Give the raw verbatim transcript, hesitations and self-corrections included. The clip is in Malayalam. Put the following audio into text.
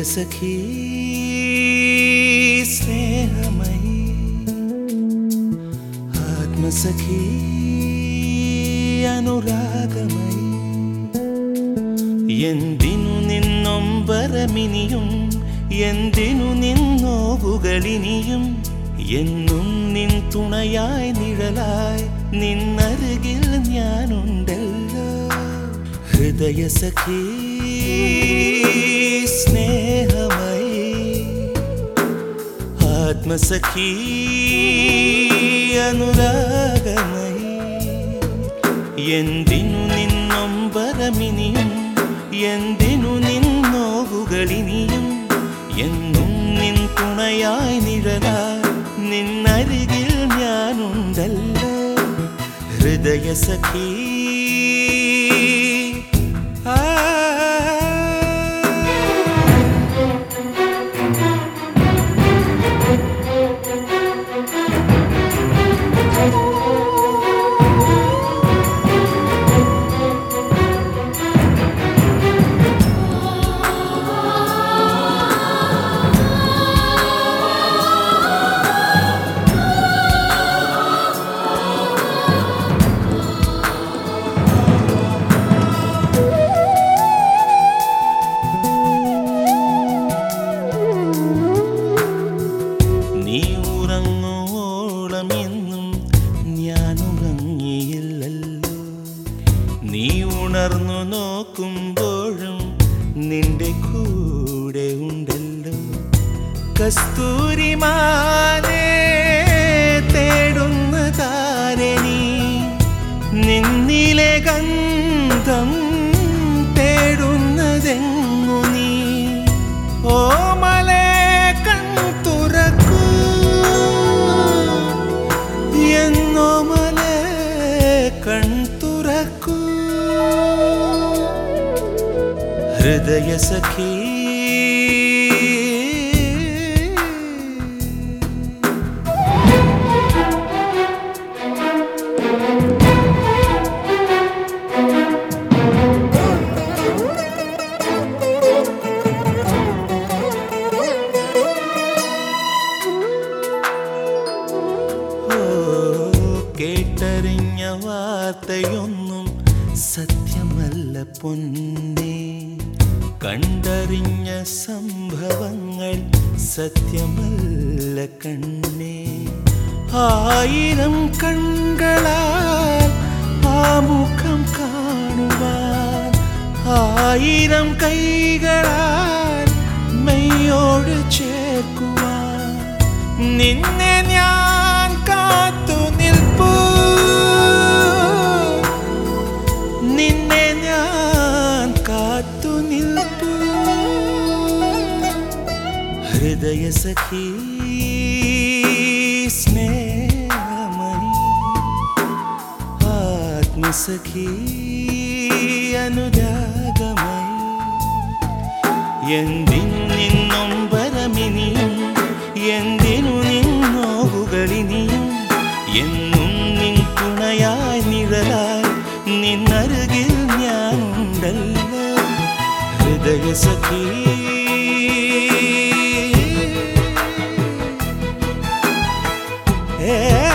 ഹൃദയസഖി സ്നേഹമയി ആത്മസഖി അനുരാഗമയി എന്തിനു നിന്നൊമ്പരമിനിയും എന്തിനു നിന്നോവുകളിനിയും എന്നും നിൻ തുണയായി നിഴലായി നിന്നരികിൽ ഞാനുണ്ടല്ലോ ഹൃദയസഖി സ്നേഹമയി ആത്മസഖി അനുരാഗമയി എന്തിനു നിന്നൊമ്പരമിനിയും എന്തിനു നിന്നോവുകളിനിയും എന്നും നിൻ തുണയായി നിഴലായി നിന്നരികിൽ ഞാനുണ്ടല്ലോ ഹൃദയസഖി ആ നീ ഉണർന്നു നോക്കുമ്പോഴും നിന്റെ കൂടെ ഉണ്ടല്ലോ കസ്തൂരിമാനെ തേടുന്ന താരണി നിന്നിലെ ഗന്ധം തേടുന്നതെങ്ങു നീ ഓമലേ കൺ തുറക്കൂ എന്നോമലേ കൺ തുറക്കൂ ഹൃദയസഖി കേട്ടറിഞ്ഞ വാർത്തയൊന്നും സത്യമല്ല പൊന്നേ കണ്ടറിഞ്ഞ സംഭവങ്ങൾ സത്യമല്ല കണ്ണേ ആയിരം കണ്ണുകളാൽ ആ മുഖം കാണുവാൻ ആയിരം കൈകളാൽ മെയ്യോട് ചേർക്കുവാൻ നിന്നെ ഞാൻ കാത്തു നിൽപ്പൂ നിന്നെ ഞാൻ കാത്തു നിൽപ്പൂ ഹൃദയസഖി സ്നേഹമയി ആത്മസഖി അനുരാഗമയി എന്തിനു നിന്നൊമ്പരമിനിയും എന്തിനു നിന്നോവുകളിനിയും എന്നും നിൻ തുണയായി നിഴലായി നിന്നരികിൽ ഞാനുണ്ടല്ലോ ഹൃദയസഖി yeah.